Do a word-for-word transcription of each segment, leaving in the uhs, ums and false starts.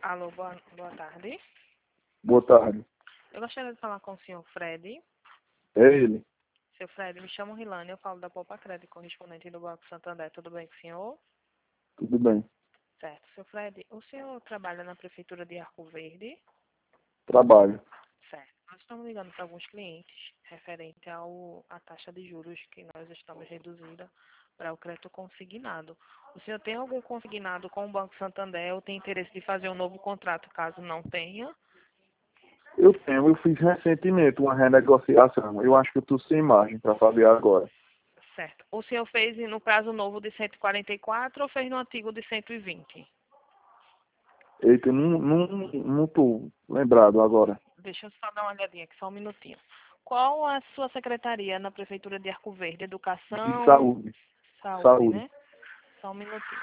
Alô, boa, boa tarde. Boa tarde. Eu gostaria de falar com o senhor Fred. É ele. Seu Fred, me chamo Rilane, eu falo da Poupa Crédito, correspondente do Banco Santander. Tudo bem com o senhor? Tudo bem. Certo. Seu Fred, o senhor trabalha na Prefeitura de Arco Verde? Trabalho. Certo. Nós estamos ligando para alguns clientes referente ao, à taxa de juros que nós estamos reduzindo para o crédito consignado. O senhor tem algum consignado com o Banco Santander ou tem interesse de fazer um novo contrato, caso não tenha? Eu tenho, eu fiz recentemente uma renegociação. Eu acho que eu estou sem margem para fazer agora. Certo. O senhor fez no prazo novo de cento e quarenta e quatro ou fez no antigo de cento e vinte? Eita, eu não, não, não tô lembrado agora. Deixa eu só dar uma olhadinha aqui, só um minutinho. Qual a sua secretaria na Prefeitura de Arco Verde? De Educação, saúde. saúde, Saúde. né? Só um minutinho.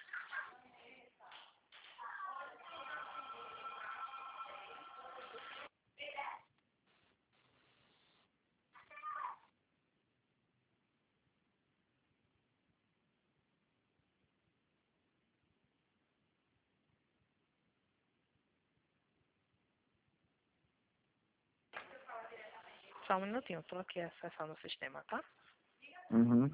Só um minutinho, estou aqui acessando o sistema, tá? Uhum.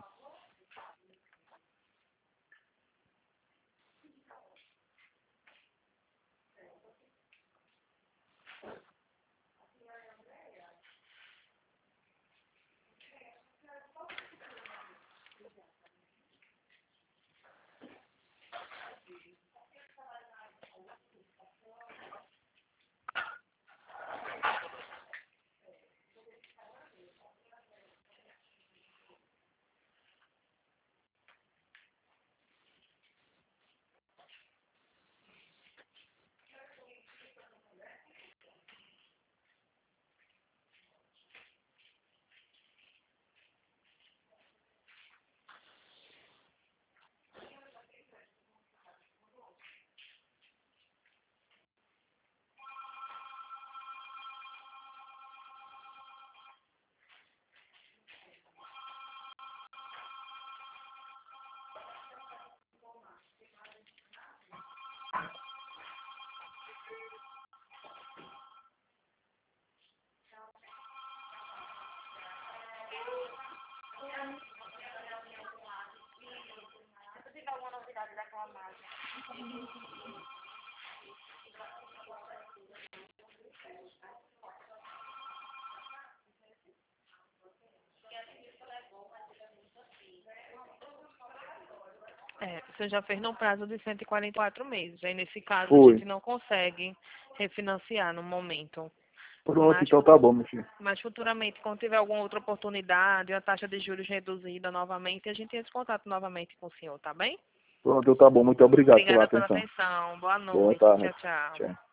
É, você já fez no prazo de cento e quarenta e quatro meses. Aí, nesse caso, a Foi. gente não consegue refinanciar no momento. Pronto, Mas, então tá bom, meu filho. mas futuramente, quando tiver alguma outra oportunidade, a taxa de juros reduzida novamente, a gente entra em contato novamente com o senhor, tá bem? Pronto, tá bom. Muito obrigado pela Obrigada pela atenção. atenção. Boa Boa noite. tarde. Tchau, tchau. Tchau.